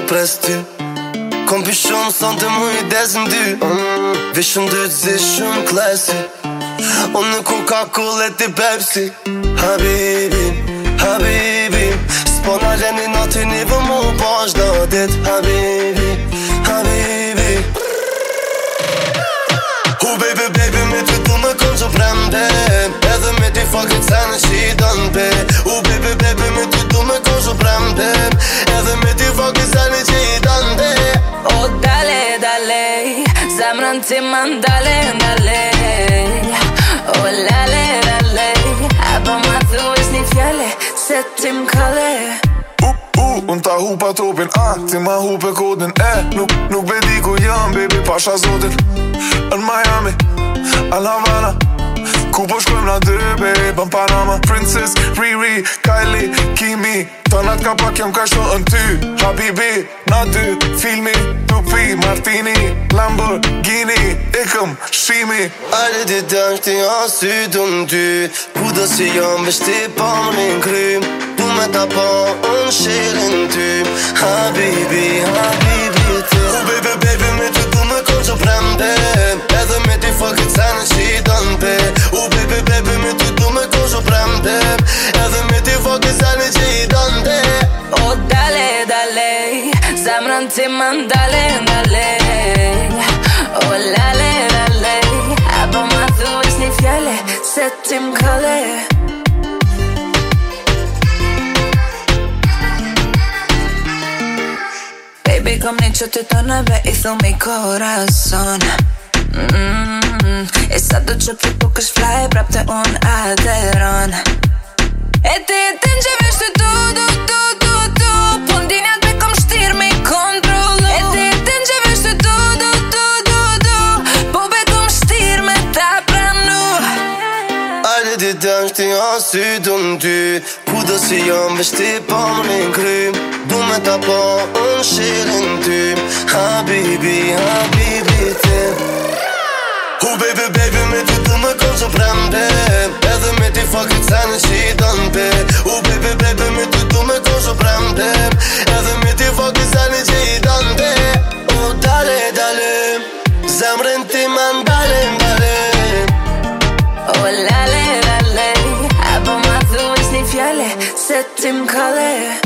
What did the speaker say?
pres ty. Kom pi shumë son të mu i desin dy Vishëm dy të zi shumë klasi Unë në Coca-Cola ti Pepsi Habibi, Habibi S'po na leni nati një vë mu po ashtë do dit Habibi, Habibi Baby, baby, me ty du me kon që premte Edhe me ti fakit se në që i dënë pe baby, baby, me ty du me kon që premte Edhe me ti fakit se në që i dënë pe dale, dale Zemrën ti man dale, dale lale, lale Apo ma thuesh një fjale Se ti m'kalle Unë ta hupa tropin, ti ma hupe kodin Nuk be di ku jam, baby, pasha zotin Në Miami, Al Havana Ku po shkojmë na dy, babe, në Panama Princess, Riri, Kylie, Kimi Tonat ka pak jam ka shto në ty Habibi, na dy, filmi Tupi, Martini, Lamborghini Ikëm, shimi Ajde ti dëmë shti asy du në ty Kudo si jam beshti pa më një krym Du me ta pa unë shirin ty Habibi, Habibi ty baby, baby, me ty du me kon që premte Edhe me ti fakit se në që i dënë pe baby, baby, me ty du me kon që premte Edhe me ti fakit se në që i dënë pe dale, dale Zemrën ti man dale, dale lale, lale Apo ma thuesh një fjale Se ti m'kalle Baby, kom një që të tonëve I thumi corazon E sa do që këtu kësh fly Prap të unë aderon E ti e të në që vesh të du Po ndinjat me kom shtir me i kontrolu E ti e të në që vesh të du Po be kom shtir me ta pranu Ajde ti dëmë shti asy du në ty Kudo si jam veshti pa më një krym Du me ta pa unë shirin ty Habibi, Habibi ty baby, baby, me ty du me kon që premte Edhe me ti fakit se në që i dënë pe baby, baby, me ty du me kon që premte Edhe me ti fakit se në që i dënë pe dale, dale Zemrën ti man dale, dale lale, lale Apo ma thuesh një fjale Se ti m'kalle